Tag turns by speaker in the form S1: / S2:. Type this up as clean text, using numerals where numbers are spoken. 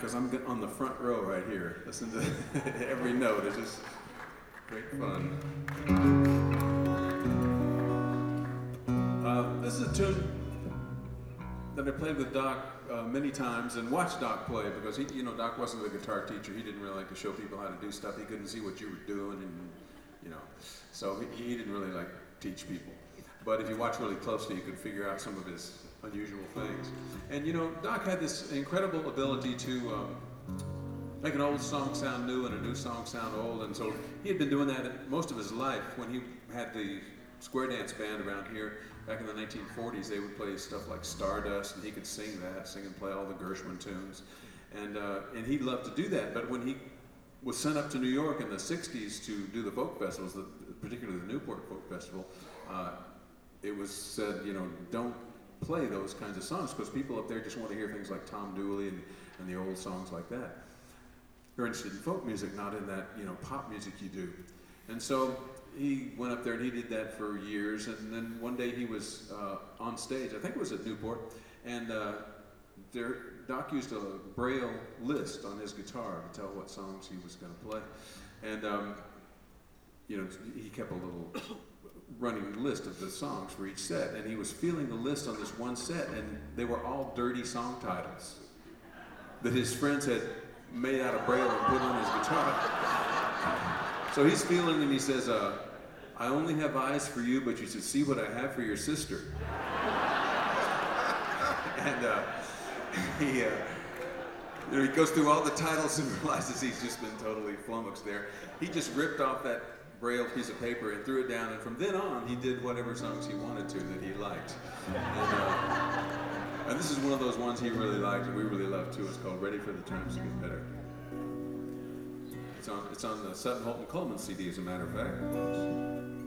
S1: because I'm on the front row right here. Listen to every note. It's just great fun. This is a tune that I played with Doc many times and watched Doc play because he, Doc wasn't a guitar teacher. He didn't really like to show people how to do stuff. He couldn't see what you were doing, and so he didn't really like teach people. But if you watch really closely, you could figure out some of his unusual things. And Doc had this incredible ability to make an old song sound new and a new song sound old. And so he had been doing that most of his life. When he had the square dance band around here back in the 1940s, they would play stuff like Stardust, and he could sing and play all the Gershwin tunes. And he loved to do that. But when he was sent up to New York in the 60s to do the folk festivals, particularly the Newport Folk Festival, it was said, don't play those kinds of songs because people up there just want to hear things like Tom Dooley and the old songs like that. They're interested in folk music, not in that pop music you do. And so he went up there and he did that for years. And then one day he was on stage, I think it was at Newport, and Doc used a Braille list on his guitar to tell what songs he was going to play. And he kept a little running list of the songs for each set, and he was feeling the list on this one set, and they were all dirty song titles that his friends had made out of Braille and put on his guitar. So he's feeling, and he says, I only have eyes for you, but you should see what I have for your sister. And he goes through all the titles and realizes he's just been totally flummoxed there. He just ripped off that Braille piece of paper and threw it down, and from then on he did whatever songs he wanted to that he liked. And this is one of those ones he really liked and we really love too. It's called Ready for the Times to Get Better. It's on the Sutton Holton Coleman CD, as a matter of fact.